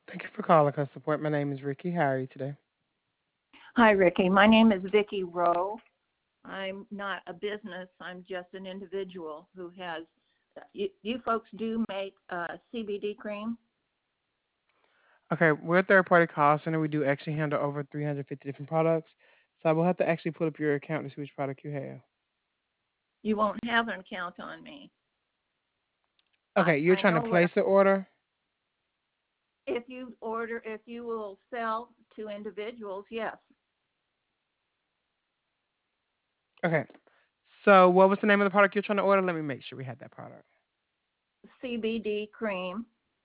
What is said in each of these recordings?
Thank you for calling customer support. My name is Ricky. How are you today? Hi, Ricky. My name is Vicki Rowe. I'm not a business. I'm just an individual who has. You folks do make CBD cream? Okay, we're a third party call center. We do actually handle over 350 different products. So I will have to actually pull up your account to see which product you have. You won't have an account on me. I, Okay, you're I trying to know what. place the order? If you will sell to individuals, yes. Okay. So what was the name of the product you're trying to order? Let me make sure we had that product. CBD cream,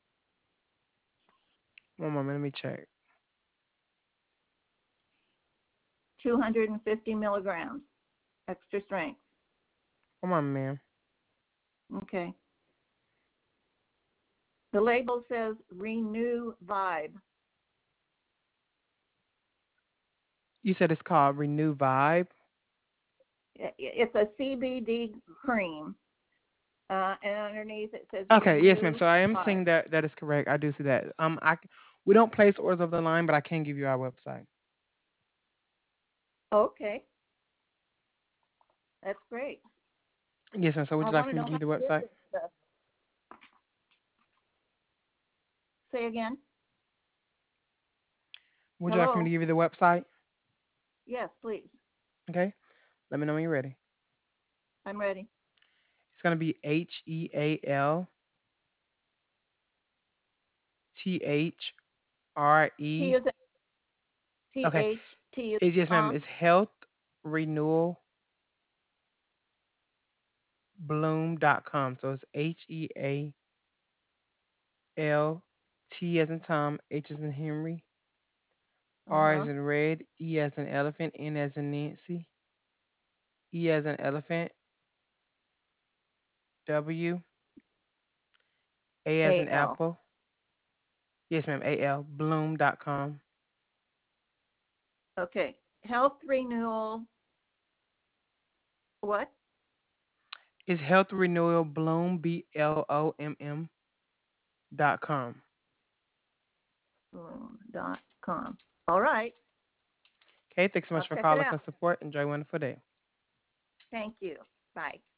One moment, let me check. 250 milligrams, extra strength. One moment, ma'am. Okay. The label says Renew Vibe. You said it's called Renew Vibe. It's a CBD cream, and underneath it says Okay, yes, ma'am. Renew So I am Vibe. seeing that is correct. I do see that. We don't place orders over the line, but I can give you our website. Okay, that's great. Yes, ma'am. So would I you like want for to me know to how give you to the get website? this stuff. Say again. Would you like for me to Hello. give you the website? Yes, please. Okay. Let me know when you're ready. I'm ready. It's gonna be T HEALTHRE. is T Okay. H T is Yes, ma'am. Tom. It's healthrenewalbloom.com. So it's HEALT as in Tom, H as in Henry, Uh R huh. as in red, E as in elephant, N as in Nancy, E as in elephant, W, A as A in L. apple. Yes, ma'am. Bloom.com. Okay. Health renewal. What? It's Health Renewal Bloom BLOOM.com. Bloom.com. All right. Okay, thanks so I'll much for check it calling out. us support. Enjoy a wonderful day. Thank you. Bye.